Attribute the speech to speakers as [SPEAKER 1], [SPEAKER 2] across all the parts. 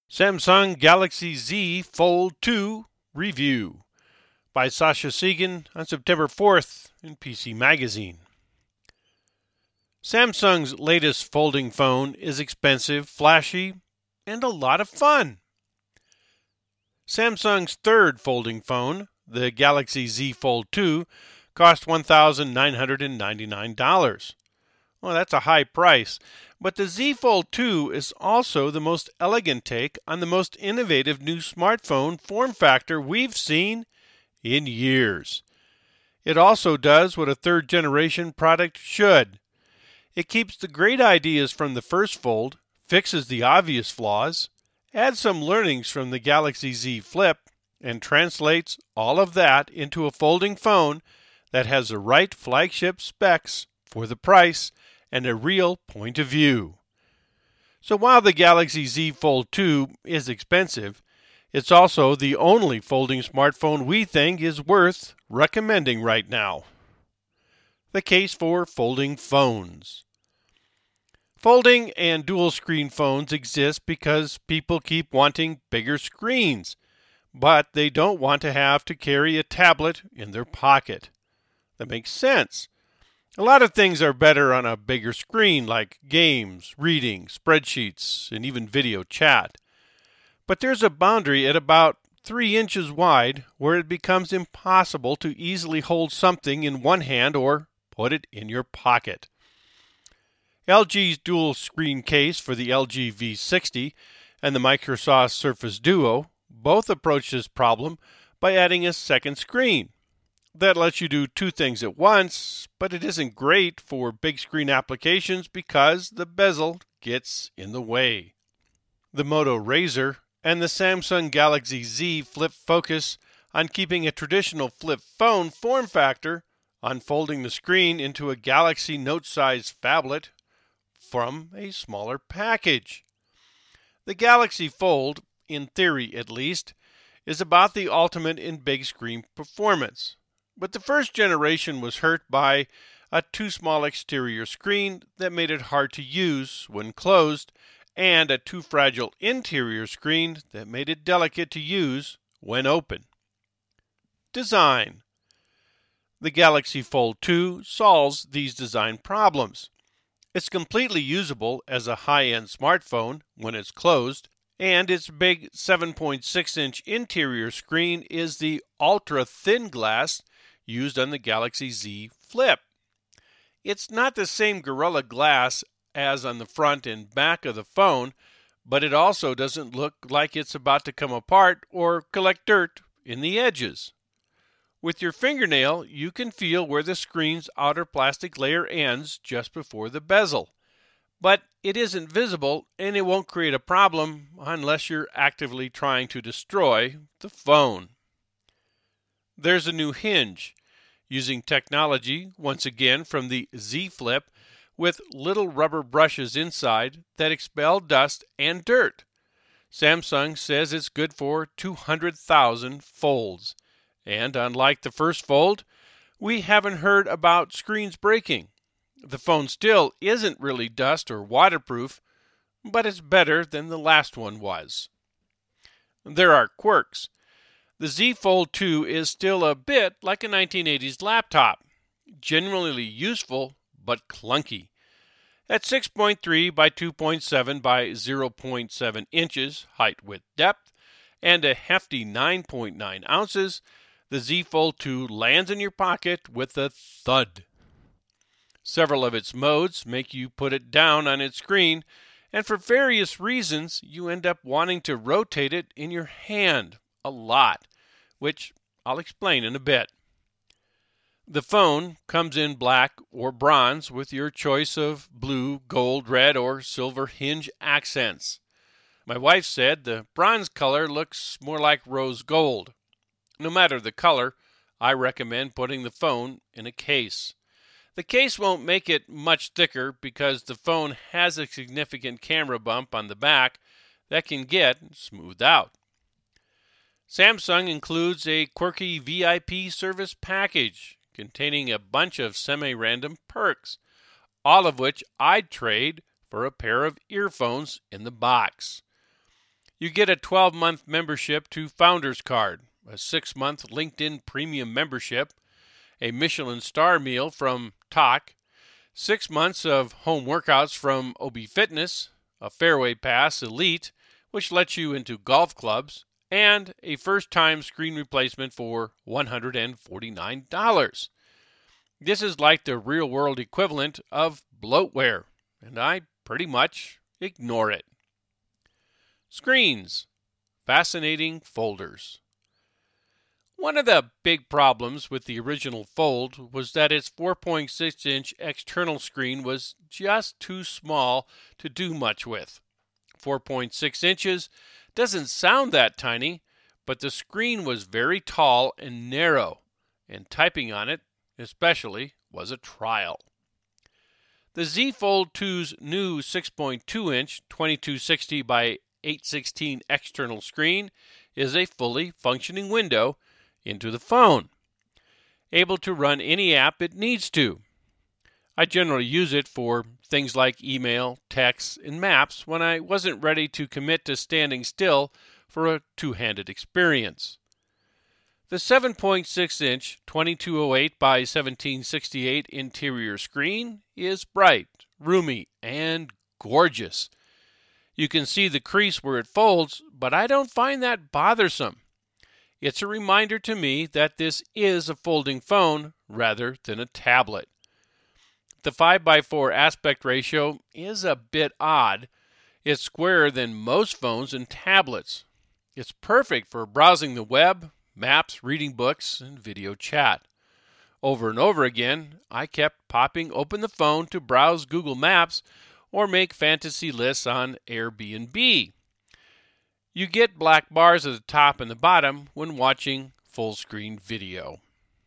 [SPEAKER 1] Samsung Galaxy Z Fold 2 Review by Sasha Segan on September 4th in PC Magazine. Samsung's latest folding phone is expensive, flashy, and a lot of fun. Samsung's third folding phone, the Galaxy Z Fold 2, cost $1,999. Well, that's a high price, but the Z Fold 2 is also the most elegant take on the most innovative new smartphone form factor we've seen in years. It also does what a third-generation product should. It keeps the great ideas from the first Fold, fixes the obvious flaws, adds some learnings from the Galaxy Z Flip, and translates all of that into a folding phone that has the right flagship specs for the price and a real point of view. So while the Galaxy Z Fold 2 is expensive, it's also the only folding smartphone we think is worth recommending right now. The case for folding phones. Folding and dual screen phones exist because people keep wanting bigger screens, but they don't want to have to carry a tablet in their pocket. That makes sense. A lot of things are better on a bigger screen, like games, reading, spreadsheets, and even video chat. But there's a boundary at about 3 inches wide where it becomes impossible to easily hold something in one hand or put it in your pocket. LG's dual screen case for the LG V60 and the Microsoft Surface Duo both approach this problem by adding a second screen. That lets you do 2 things at once, but it isn't great for big screen applications because the bezel gets in the way. The Moto Razr and the Samsung Galaxy Z Flip focus on keeping a traditional flip phone form factor on folding the screen into a Galaxy Note-sized phablet from a smaller package. The Galaxy Fold, in theory at least, is about the ultimate in big screen performance. But the first generation was hurt by a too small exterior screen that made it hard to use when closed, and a too fragile interior screen that made it delicate to use when open. Design. The Galaxy Fold 2 solves these design problems. It's completely usable as a high-end smartphone when it's closed, and its big 7.6-inch interior screen is the ultra-thin glass used on the Galaxy Z Flip. It's not the same Gorilla Glass as on the front and back of the phone, but it also doesn't look like it's about to come apart or collect dirt in the edges. With your fingernail, you can feel where the screen's outer plastic layer ends just before the bezel. But it isn't visible, and it won't create a problem unless you're actively trying to destroy the phone. There's a new hinge, using technology, once again, from the Z Flip, with little rubber brushes inside that expel dust and dirt. Samsung says it's good for 200,000 folds. And unlike the first Fold, we haven't heard about screens breaking. The phone still isn't really dust or waterproof, but it's better than the last one was. There are quirks. The Z Fold 2 is still a bit like a 1980s laptop, genuinely useful but clunky. At 6.3 by 2.7 by 0.7 inches height, width, depth, and a hefty 9.9 ounces, the Z Fold 2 lands in your pocket with a thud. Several of its modes make you put it down on its screen, and for various reasons, you end up wanting to rotate it in your hand a lot, which I'll explain in a bit. The phone comes in black or bronze with your choice of blue, gold, red, or silver hinge accents. My wife said the bronze color looks more like rose gold. No matter the color, I recommend putting the phone in a case. The case won't make it much thicker because the phone has a significant camera bump on the back that can get smoothed out. Samsung includes a quirky VIP service package containing a bunch of semi-random perks, all of which I'd trade for a pair of earphones in the box. You get a 12-month membership to Founders Card, a 6-month LinkedIn Premium membership, a Michelin star meal from Talk, 6 months of home workouts from OB Fitness, a Fairway Pass Elite, which lets you into golf clubs, and a first-time screen replacement for $149. This is like the real-world equivalent of bloatware, and I pretty much ignore it. Screens. Fascinating folders. One of the big problems with the original Fold was that its 4.6-inch external screen was just too small to do much with. 4.6 inches doesn't sound that tiny, but the screen was very tall and narrow, and typing on it, especially, was a trial. The Z Fold 2's new 6.2-inch 2260 by 816 external screen is a fully functioning window into the phone, able to run any app it needs to. I generally use it for things like email, text, and maps when I wasn't ready to commit to standing still for a two-handed experience. The 7.6-inch 2208 by 1768 interior screen is bright, roomy, and gorgeous. You can see the crease where it folds, but I don't find that bothersome. It's a reminder to me that this is a folding phone rather than a tablet. The 5:4 aspect ratio is a bit odd. It's squarer than most phones and tablets. It's perfect for browsing the web, maps, reading books, and video chat. Over and over again, I kept popping open the phone to browse Google Maps or make fantasy lists on Airbnb. You get black bars at the top and the bottom when watching full-screen video.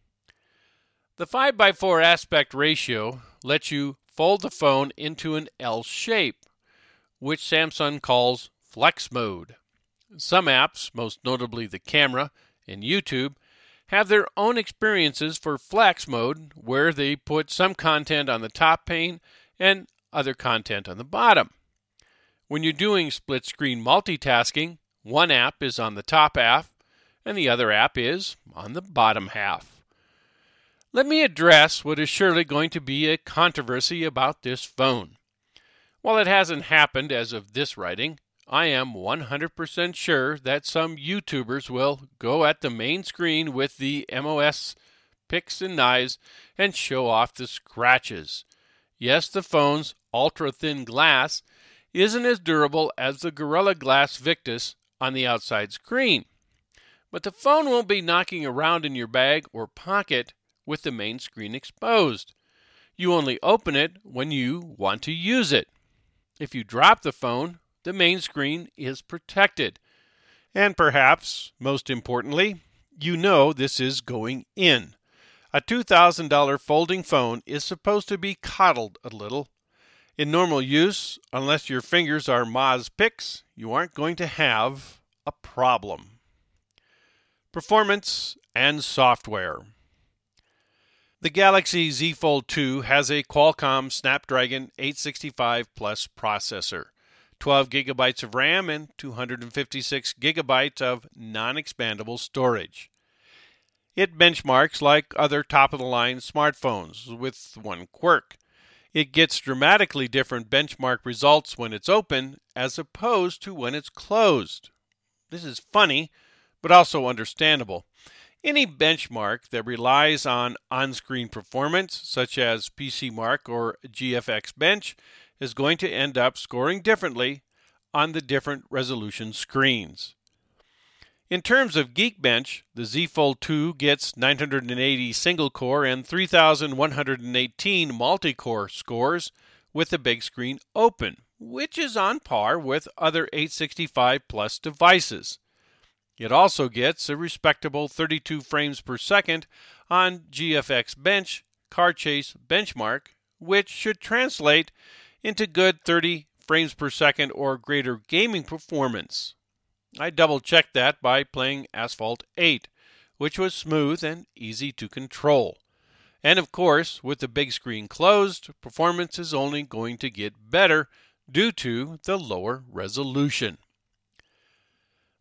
[SPEAKER 1] The 5:4 aspect ratio lets you fold the phone into an L shape, which Samsung calls flex mode. Some apps, most notably the camera and YouTube, have their own experiences for flex mode where they put some content on the top pane and other content on the bottom. When you're doing split-screen multitasking, one app is on the top half and the other app is on the bottom half. Let me address what is surely going to be a controversy about this phone. While it hasn't happened as of this writing, I am 100% sure that some YouTubers will go at the main screen with the MOS picks and knives and show off the scratches. Yes, the phone's ultra-thin glass isn't as durable as the Gorilla Glass Victus on the outside screen, but the phone won't be knocking around in your bag or pocket with the main screen exposed. You only open it when you want to use it. If you drop the phone, the main screen is protected. And perhaps, most importantly, you know this is going in. A $2,000 folding phone is supposed to be coddled a little. In normal use, unless your fingers are Moz picks, you aren't going to have a problem. Performance and software. The Galaxy Z Fold 2 has a Qualcomm Snapdragon 865 Plus processor, 12 gigabytes of RAM, and 256 gigabytes of non-expandable storage. It benchmarks like other top-of-the-line smartphones, with one quirk. It gets dramatically different benchmark results when it's open as opposed to when it's closed. This is funny, but also understandable. Any benchmark that relies on on-screen performance, such as PCMark or GFX Bench, is going to end up scoring differently on the different resolution screens. In terms of Geekbench, the Z Fold 2 gets 980 single-core and 3,118 multi-core scores with the big screen open, which is on par with other 865 Plus devices. It also gets a respectable 32 frames per second on GFX Bench Car Chase Benchmark, which should translate into good 30 frames per second or greater gaming performance. I double-checked that by playing Asphalt 8, which was smooth and easy to control. And of course, with the big screen closed, performance is only going to get better due to the lower resolution.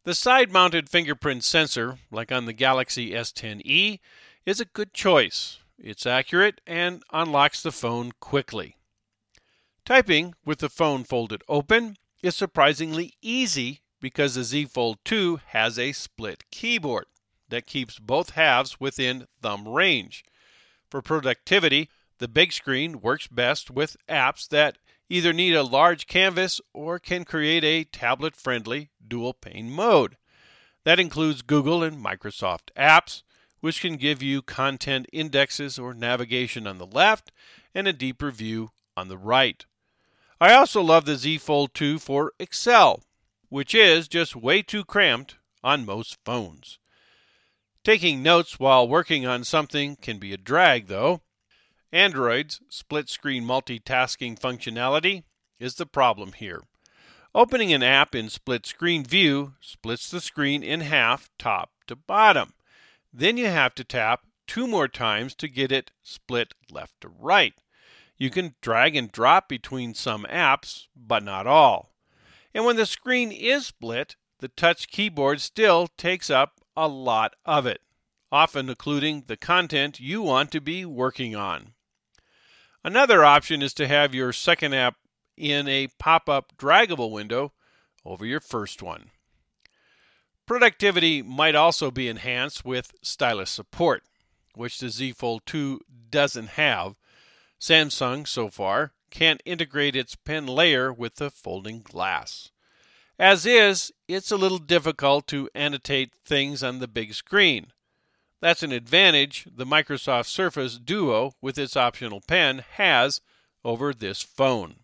[SPEAKER 1] The side-mounted fingerprint sensor, like on the Galaxy S10e, is a good choice. It's accurate and unlocks the phone quickly. Typing with the phone folded open is surprisingly easy because the Z Fold 2 has a split keyboard that keeps both halves within thumb range. For productivity, the big screen works best with apps that either need a large canvas or can create a tablet-friendly dual-pane mode. That includes Google and Microsoft apps, which can give you content indexes or navigation on the left and a deeper view on the right. I also love the Z Fold 2 for Excel, which is just way too cramped on most phones. Taking notes while working on something can be a drag, though. Android's split-screen multitasking functionality is the problem here. Opening an app in split-screen view splits the screen in half, top to bottom. Then you have to tap 2 more times to get it split left to right. You can drag and drop between some apps, but not all. And when the screen is split, the touch keyboard still takes up a lot of it, often including the content you want to be working on. Another option is to have your second app in a pop-up draggable window over your first one. Productivity might also be enhanced with stylus support, which the Z Fold 2 doesn't have. Samsung, so far, can't integrate its pen layer with the folding glass. As is, it's a little difficult to annotate things on the big screen. That's an advantage the Microsoft Surface Duo with its optional pen has over this phone.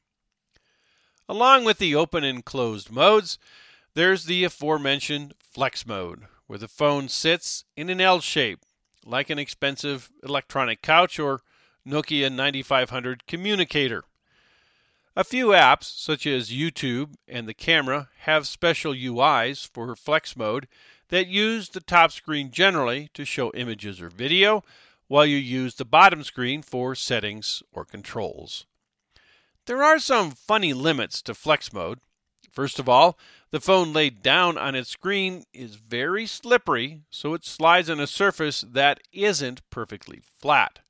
[SPEAKER 1] Along with the open and closed modes, there's the aforementioned flex mode, where the phone sits in an L shape, like an expensive electronic couch or Nokia 9500 communicator. A few apps, such as YouTube and the camera, have special UIs for flex mode that use the top screen generally to show images or video, while you use the bottom screen for settings or controls. There are some funny limits to flex mode. First of all, the phone laid down on its screen is very slippery, so it slides on a surface that isn't perfectly flat.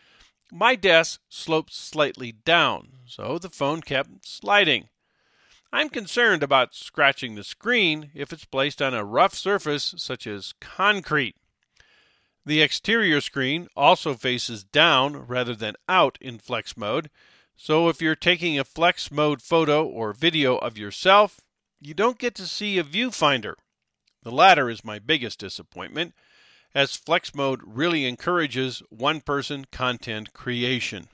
[SPEAKER 1] My desk sloped slightly down, so the phone kept sliding. I'm concerned about scratching the screen if it's placed on a rough surface such as concrete. The exterior screen also faces down rather than out in flex mode, so if you're taking a flex mode photo or video of yourself, you don't get to see a viewfinder. The latter is my biggest disappointment, as flex mode really encourages one-person content creation.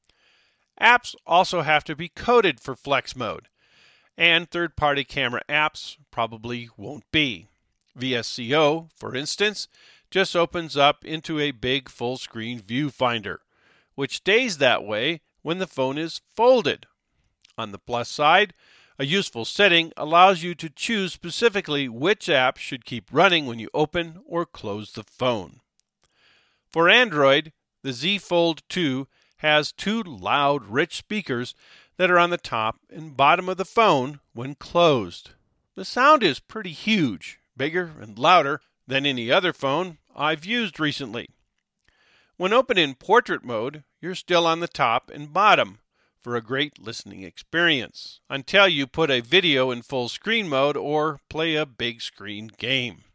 [SPEAKER 1] Apps also have to be coded for flex mode, and third-party camera apps probably won't be. VSCO, for instance, just opens up into a big full-screen viewfinder, which stays that way when the phone is folded. On the plus side, a useful setting allows you to choose specifically which app should keep running when you open or close the phone. For Android, the Z Fold 2 has 2 loud, rich speakers that are on the top and bottom of the phone when closed. The sound is pretty huge, bigger and louder than any other phone I've used recently. When open in portrait mode, you're still on the top and bottom for a great listening experience until you put a video in full screen mode or play a big screen game.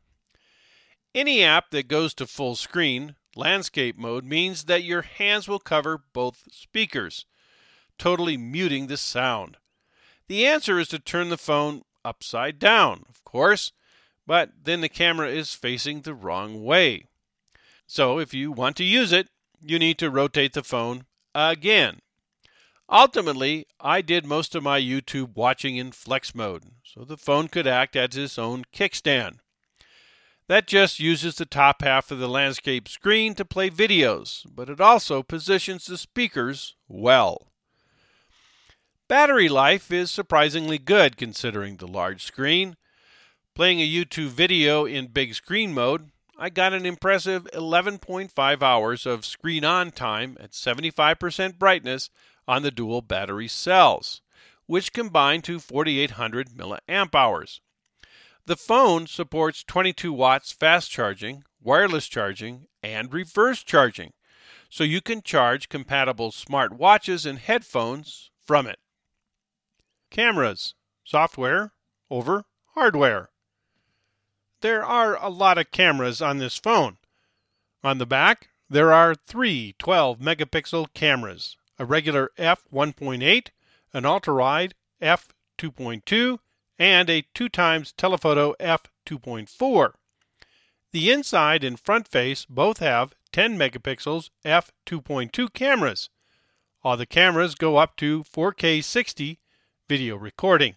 [SPEAKER 1] Any app that goes to full screen, landscape mode means that your hands will cover both speakers, totally muting the sound. The answer is to turn the phone upside down, of course, but then the camera is facing the wrong way. So if you want to use it, you need to rotate the phone again. Ultimately, I did most of my YouTube watching in flex mode, so the phone could act as its own kickstand. That just uses the top half of the landscape screen to play videos, but it also positions the speakers well. Battery life is surprisingly good considering the large screen. Playing a YouTube video in big screen mode, I got an impressive 11.5 hours of screen-on time at 75% brightness on the dual battery cells, which combine to 4,800 milliamp hours. The phone supports 22 watts fast charging, wireless charging, and reverse charging, so you can charge compatible smart watches and headphones from it. Cameras, software over hardware. There are a lot of cameras on this phone. On the back, there are 3 12-megapixel cameras, a regular f1.8, an ultra-wide f2.2, and a 2x telephoto f2.4. The inside and front face both have 10 megapixels f2.2 cameras. All the cameras go up to 4K 60 video recording.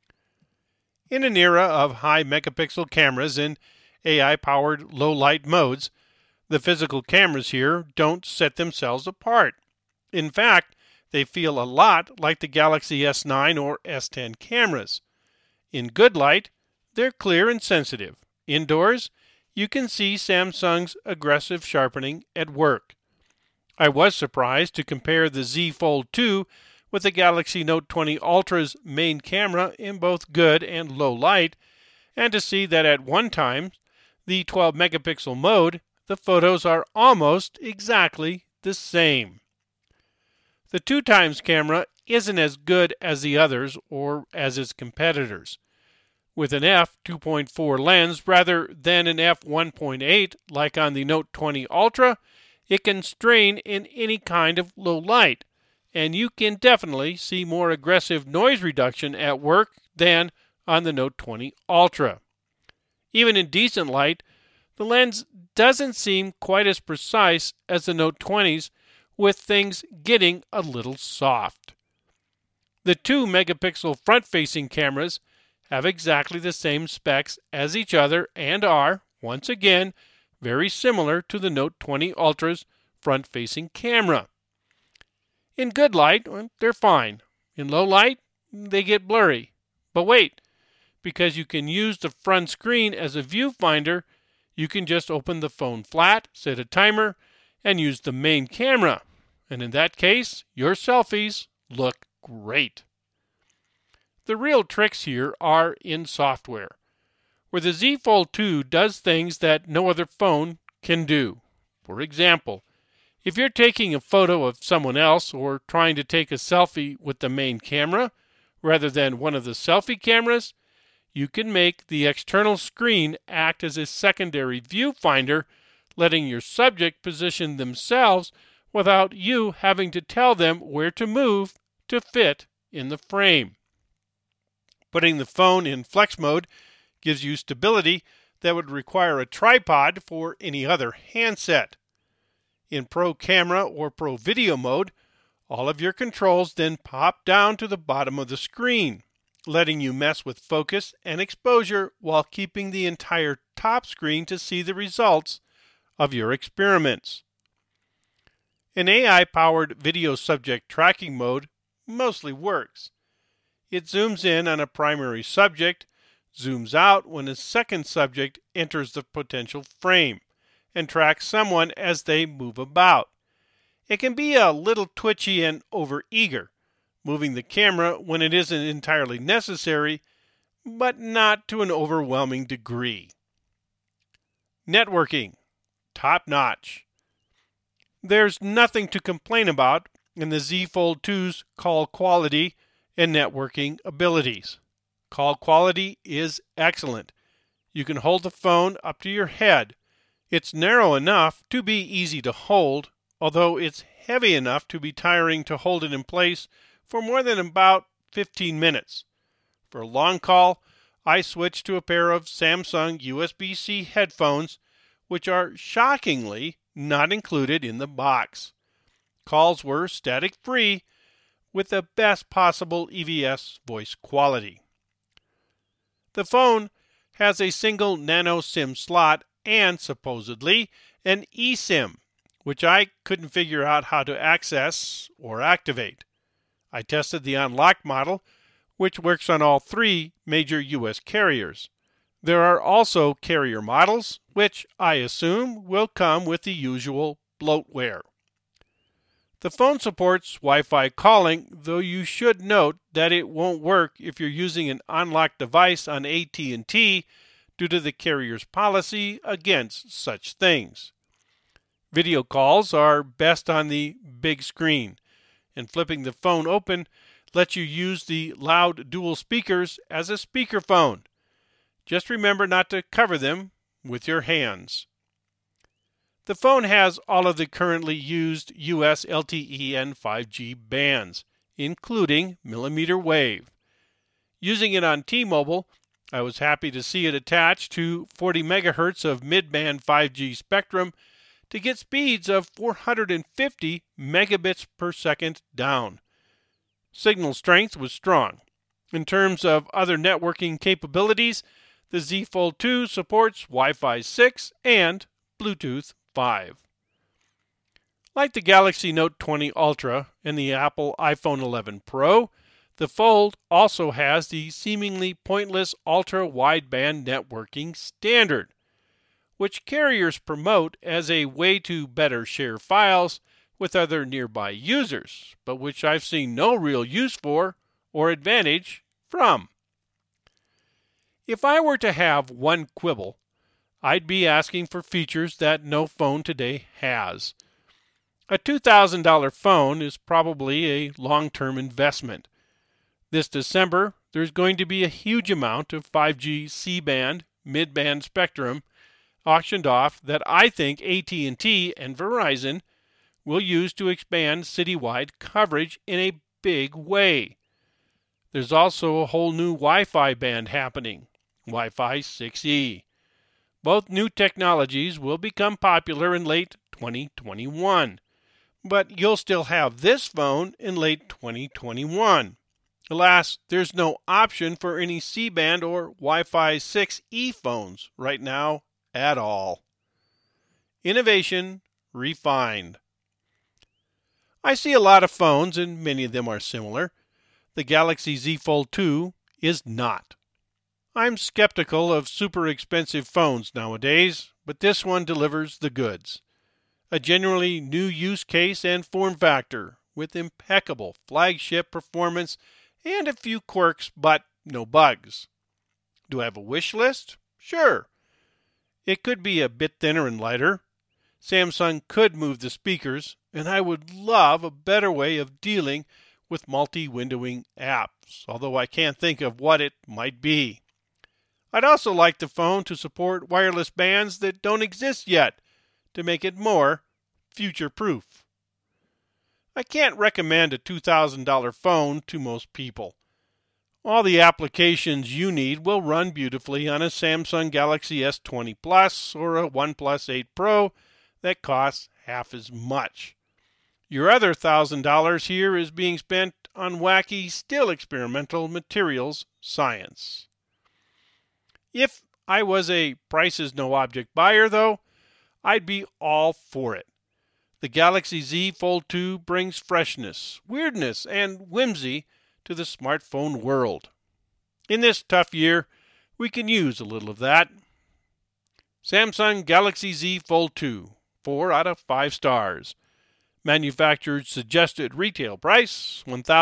[SPEAKER 1] In an era of high megapixel cameras and AI-powered low-light modes, the physical cameras here don't set themselves apart. In fact, they feel a lot like the Galaxy S9 or S10 cameras. In good light, they're clear and sensitive. Indoors, you can see Samsung's aggressive sharpening at work. I was surprised to compare the Z Fold 2 with the Galaxy Note 20 Ultra's main camera in both good and low light, and to see that at one time, the 12-megapixel mode, the photos are almost exactly the same. The 2x camera isn't as good as the others or as its competitors. With an f2.4 lens rather than an f1.8 like on the Note 20 Ultra, it can strain in any kind of low light, and you can definitely see more aggressive noise reduction at work than on the Note 20 Ultra. Even in decent light, the lens doesn't seem quite as precise as the Note 20's, with things getting a little soft. The 2-megapixel front-facing cameras have exactly the same specs as each other and are, once again, very similar to the Note 20 Ultra's front-facing camera. In good light, they're fine. In low light, they get blurry. But wait, because you can use the front screen as a viewfinder, you can just open the phone flat, set a timer, and use the main camera. And in that case, your selfies look great. The real tricks here are in software, where the Z Fold 2 does things that no other phone can do. For example, if you're taking a photo of someone else or trying to take a selfie with the main camera rather than one of the selfie cameras, you can make the external screen act as a secondary viewfinder, letting your subject position themselves without you having to tell them where to move to fit in the frame. Putting the phone in flex mode gives you stability that would require a tripod for any other handset. In Pro Camera or Pro Video mode, all of your controls then pop down to the bottom of the screen, letting you mess with focus and exposure while keeping the entire top screen to see the results of your experiments. An AI-powered video subject tracking mode mostly works. It zooms in on a primary subject, zooms out when a second subject enters the potential frame, and tracks someone as they move about. It can be a little twitchy and overeager, moving the camera when it isn't entirely necessary, but not to an overwhelming degree. Networking, top-notch. There's nothing to complain about in the Z Fold 2's call quality and networking abilities. Call quality is excellent. You can hold the phone up to your head. It's narrow enough to be easy to hold, although it's heavy enough to be tiring to hold it in place for more than about 15 minutes. For a long call, I switched to a pair of Samsung USB-C headphones, which are shockingly not included in the box. Calls were static-free with the best possible EVS voice quality. The phone has a single nano SIM slot and, supposedly, an eSIM, which I couldn't figure out how to access or activate. I tested the unlocked model, which works on all 3 major U.S. carriers. There are also carrier models, which I assume will come with the usual bloatware. The phone supports Wi-Fi calling, though you should note that it won't work if you're using an unlocked device on AT&T due to the carrier's policy against such things. Video calls are best on the big screen, and flipping the phone open lets you use the loud dual speakers as a speakerphone. Just remember not to cover them with your hands. The phone has all of the currently used US LTE and 5G bands, including millimeter wave. Using it on T-Mobile, I was happy to see it attached to 40 megahertz of mid-band 5G spectrum to get speeds of 450 megabits per second down. Signal strength was strong. In terms of other networking capabilities, the Z Fold 2 supports Wi-Fi 6 and Bluetooth 5. Like the Galaxy Note 20 Ultra and the Apple iPhone 11 Pro, the Fold also has the seemingly pointless ultra-wideband networking standard, which carriers promote as a way to better share files with other nearby users, but which I've seen no real use for or advantage from. If I were to have one quibble, I'd be asking for features that no phone today has. A $2,000 phone is probably a long-term investment. This December, there's going to be a huge amount of 5G C-band, mid-band spectrum auctioned off that I think AT&T and Verizon will use to expand citywide coverage in a big way. There's also a whole new Wi-Fi band happening, Wi-Fi 6E. Both new technologies will become popular in late 2021, but you'll still have this phone in late 2021. Alas, there's no option for any C-band or Wi-Fi 6E phones right now at all. Innovation refined. I see a lot of phones, and many of them are similar. The Galaxy Z Fold 2 is not. I'm skeptical of super expensive phones nowadays, but this one delivers the goods. A genuinely new use case and form factor with impeccable flagship performance and a few quirks, but no bugs. Do I have a wish list? Sure. It could be a bit thinner and lighter. Samsung could move the speakers, and I would love a better way of dealing with multi-windowing apps, although I can't think of what it might be. I'd also like the phone to support wireless bands that don't exist yet to make it more future-proof. I can't recommend a $2,000 phone to most people. All the applications you need will run beautifully on a Samsung Galaxy S20 Plus or a OnePlus 8 Pro that costs half as much. Your other $1,000 here is being spent on wacky, still experimental materials science. If I was a price-is-no-object buyer, though, I'd be all for it. The Galaxy Z Fold 2 brings freshness, weirdness, and whimsy to the smartphone world. In this tough year, we can use a little of that. Samsung Galaxy Z Fold 2, 4 out of 5 stars. Manufacturer's suggested retail price,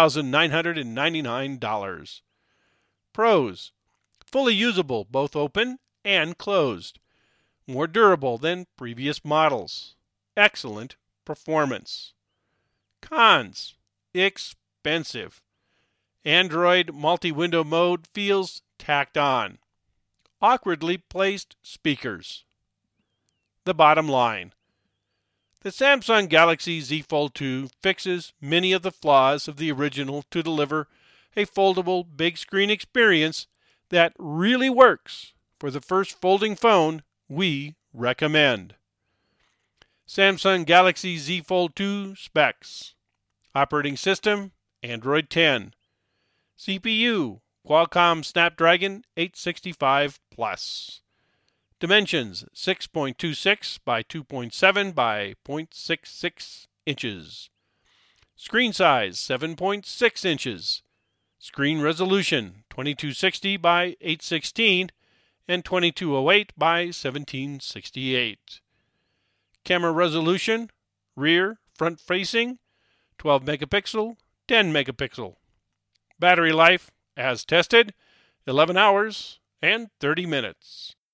[SPEAKER 1] $1,999. Pros: fully usable, both open and closed. More durable than previous models. Excellent performance. Cons: expensive. Android multi-window mode feels tacked on. Awkwardly placed speakers. The bottom line: the Samsung Galaxy Z Fold 2 fixes many of the flaws of the original to deliver a foldable big screen experience that really works for the first folding phone we recommend. Samsung Galaxy Z Fold 2 specs: operating system Android 10, CPU Qualcomm Snapdragon 865 Plus, dimensions 6.26 by 2.7 by 0.66 inches, screen size 7.6 inches, screen resolution 2260 by 816 and 2208 by 1768. Camera resolution, rear, front facing, 12 megapixel, 10 megapixel. Battery life, as tested, 11 hours and 30 minutes.